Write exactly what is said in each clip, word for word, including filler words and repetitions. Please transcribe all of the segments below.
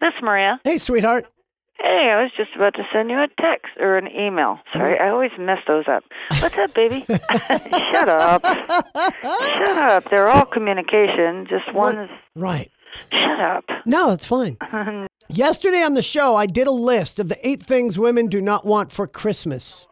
This is Maria. Hey, sweetheart. Hey, I was just about to send you a text or an email. Sorry, I always mess those up. What's up, baby? Shut up. Shut up. They're all communication. Just one's... Right. Shut up. No, it's fine. Yesterday on the show, I did a list of the eight things women do not want for Christmas.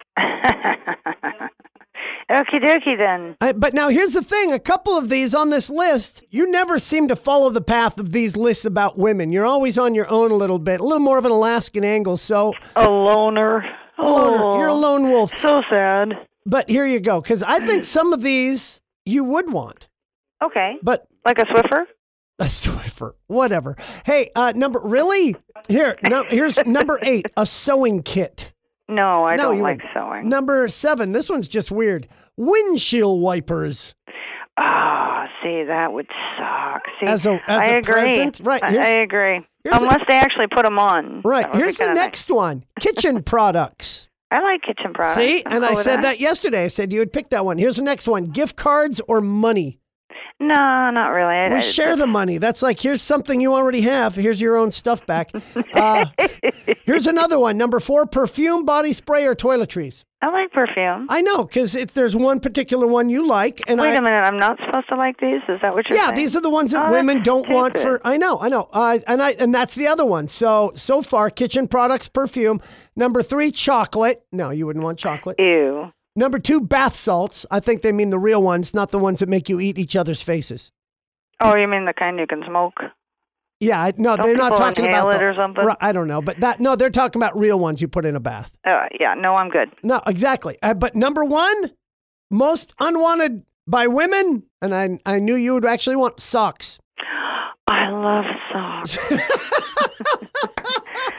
Okie dokie then. I, but now here's the thing. A couple of these on this list, you never seem to follow the path of these lists about women. You're always on your own a little bit, a little more of an Alaskan angle. So A loner. A loner. Oh, You're a lone wolf. So sad. But here you go, because I think some of these you would want. Okay. But like a Swiffer? A Swiffer. Whatever. Hey, uh, number, really? Here, no, here's number eight, a sewing kit. No, I No, don't you like wouldn't. sewing. Number seven, this one's just weird. Windshield wipers. Ah, oh, see, that would suck. See, As a, as I a agree. present? Right. I, I agree. here's Unless a- they actually put them on. Right. That would Here's be the kinda next one. Kitchen products. nice. I like kitchen products. See? I'm And cool I with said that yesterday. I said you would pick that one. Here's the next one. Gift cards or money. No, not really. I, We I, share the money. That's like, here's something you already have. Here's your own stuff back. Uh, here's another one. Number four, perfume, body spray, or toiletries. I like perfume. I know, because if there's one particular one you like. and Wait I, a minute. I'm not supposed to like these? Is that what you're Yeah, saying? these are the ones that Oh, women that's don't want stupid. for. I know, I know. Uh, and I and that's the other one. So, so far, kitchen products, perfume. Number three, chocolate. No, you wouldn't want chocolate. Ew. Number two, bath salts. I think they mean the real ones, not the ones that make you eat each other's faces. Oh, you mean the kind you can smoke? Yeah, I- no, Don't they're not people talking inhale about it the- or something? Right, I don't know, but that no, they're talking about real ones you put in a bath. Uh, yeah, no, I'm good. No, exactly. Uh, but number one, most unwanted by women, and I I knew you would actually want socks. I love socks.